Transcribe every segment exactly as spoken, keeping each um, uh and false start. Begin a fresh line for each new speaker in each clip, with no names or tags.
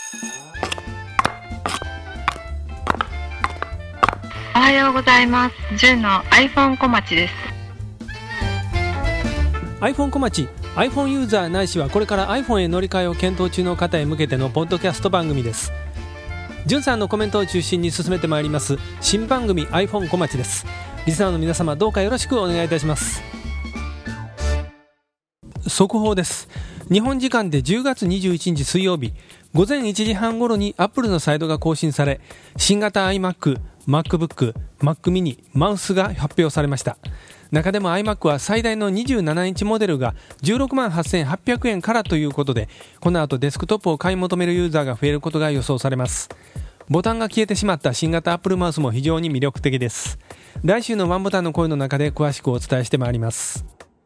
おはようございます。じゅんの iPhone 小町です。
iPhone 小町、 iPhone ユーザーないしはこれから iPhone へ乗り換えを検討中の方へ向けてのポッドキャスト番組です。じゅんさんのコメントを中心に進めてまいります新番組 iPhone 小町です。リスナーの皆様、どうかよろしくお願いいたします。速報です。日本時間でじゅうがつにじゅういちにち水曜日ごぜんいちじはん頃に Apple のサイトが更新され、新型 iMac、MacBook、Mac mini、マウスが発表されました。中でも iMac は最大のにじゅうななインチモデルがじゅうろくまんはっせんはっぴゃくえんからということで、この後デスクトップを買い求めるユーザーが増えることが予想されます。ボタンが消えてしまった新型 Apple マウスも非常に魅力的です。来週のワンボタンの声の中で詳しくお伝えしてまいります。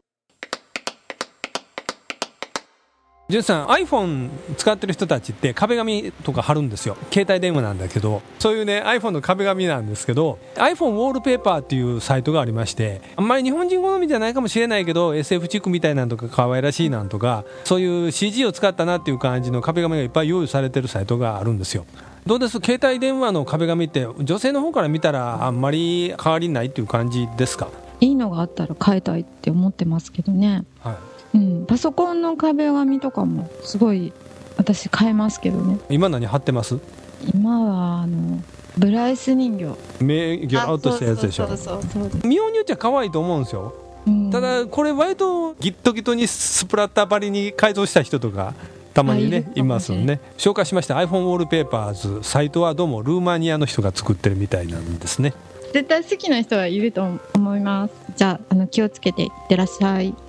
じゅんさん、 iPhone 使ってる人たちって壁紙とか貼るんですよ。携帯電話なんだけど、そういうね iPhone の壁紙なんですけど、 iPhone ウォールペーパーっていうサイトがありまして、あんまり日本人好みじゃないかもしれないけど エスエフ チックみたいなんとか可愛らしいなんとか、そういう シージー を使ったなっていう感じの壁紙がいっぱい用意されてるサイトがあるんですよ。どうです？携帯電話の壁紙って女性の方から見たらあんまり変わりないっていう感じですか？
いいのがあったら変えたいって思ってますけどね、はい、うん、パソコンの壁紙とかもすごい私変えますけどね。
今何貼ってます？
今はあのブライス人形、
目ギョロッとしたやつでしょ。見ようによっちゃ可愛いと思うんですよ、うん、ただこれ割とギットギトにスプラッター張りに改造した人とかたまにね い, いますよね。紹介しました iPhone ウォールペーパーズ、サイトはどうもルーマニアの人が作ってるみたいなんですね。
絶対好きな人はいると思います。じゃあ、あの気をつけていってらっしゃい。